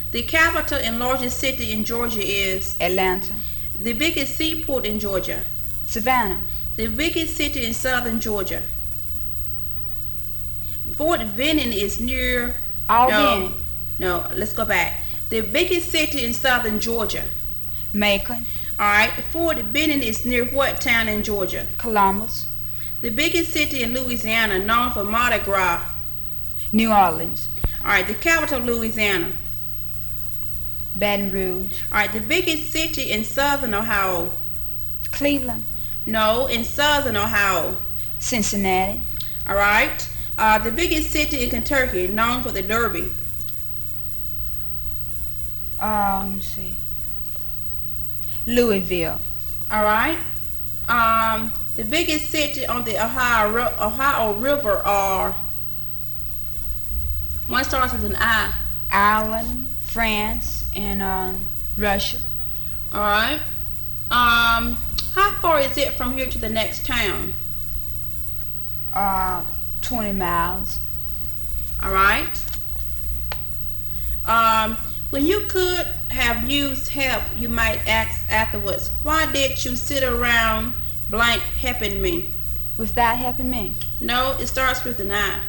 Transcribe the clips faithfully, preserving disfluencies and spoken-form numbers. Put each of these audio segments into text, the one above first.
The capital and largest city in Georgia is Atlanta. the biggest seaport in Georgia. Savannah. The biggest city in southern Georgia. Fort Benning is near. Albany. No, no, let's go back. The biggest city in southern Georgia. Macon. All right. Fort Benning is near what town in Georgia? Columbus. The biggest city in Louisiana, known for Mardi Gras. New Orleans. All right. The capital of Louisiana. Baton Rouge. All right. The biggest city in southern Ohio. Cleveland. No, in southern Ohio. Cincinnati. All right. Uh, the biggest city in Kentucky, known for the Derby. Uh, let me see. Louisville. All right. Um, the biggest city on the Ohio Ri- Ohio River are. One starts with an I. Ireland, France, and uh, Russia. All right. Um, how far is it from here to the next town? Uh, twenty miles. All right. Um, when you could have used help, you might ask afterwards, why did you sit around blank helping me? Without helping me. No, it starts with an I.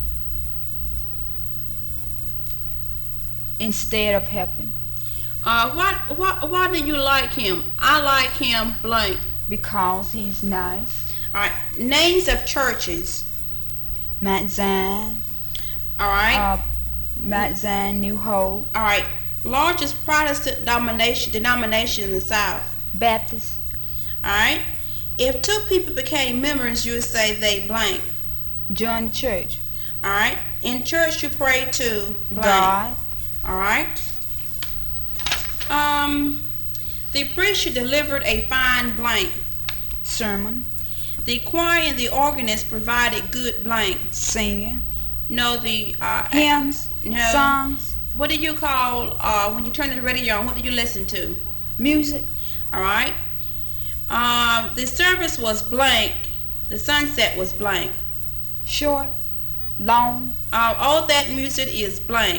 Instead of helping. Uh, why, why, why do you like him? I like him blank. Because he's nice. All right. Names of churches. Mount Zion. All right. Uh, Mount Zion, New Hope. All right. Largest Protestant denomination denomination in the South. Baptist. All right. If two people became members, you would say they blank. Join the church. All right. In church, you pray to blank. God. All right. Um, the preacher delivered a fine blank. Sermon. The choir and the organist provided good blank. Singing. No, the uh, Hymns. no. Songs. What do you call uh, when you turn the radio on? What do you listen to? Music. All right. Um, the service was blank. The sunset was blank. Short. Long. Uh, all that music is blank.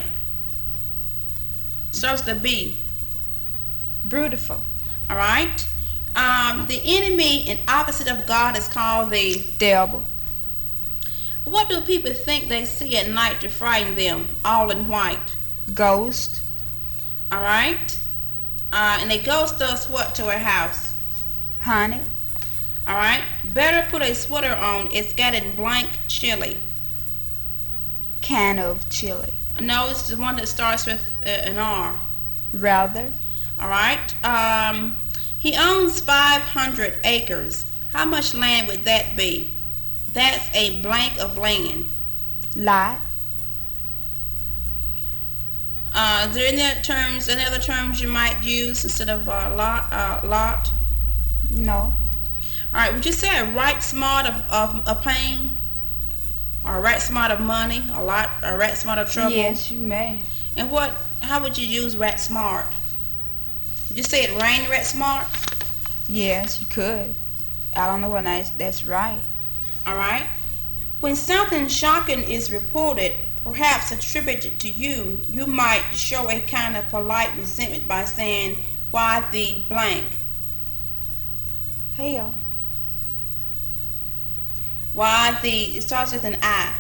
Starts with the B. Beautiful. All right. Um, the enemy and opposite of God is called the Devil. What do people think they see at night to frighten them? All in white. Ghost. All right. Uh, and a ghost does what to a house? Honey. All right. Better put a sweater on. It's got a blank chili. Can of chili. No, it's the one that starts with uh, an R. Rather. All right. Um, he owns five hundred acres. How much land would that be? That's a blank of land. Lot. Uh, are there any other terms, any other terms you might use instead of uh, lot? Uh, lot. No. All right. Would you say a right smart of, of a pain, or a right smart of money, a lot, a rat smart of trouble? Yes, you may. And what? How would you use rat smart? Did you say it rained rat smart? Yes, you could. I don't know whether that's, that's right. All right. When something shocking is reported, perhaps attributed to you, you might show a kind of polite resentment by saying, why the blank? Hell. Why the, it starts with an I.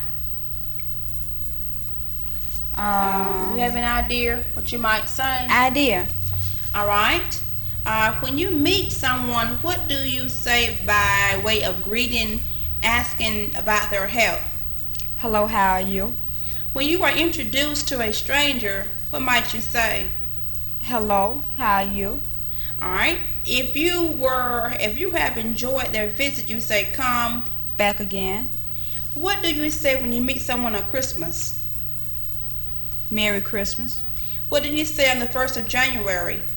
Um, Um, you have an idea what you might say? idea. All right. Uh, when you meet someone, what do you say by way of greeting, asking about their health? Hello, how are you? When you are introduced to a stranger, what might you say? Hello, how are you? All right. If you were, if you have enjoyed their visit, you say, come. Back again. What do you say when you meet someone on Christmas? Merry Christmas. What did you say on the first of January?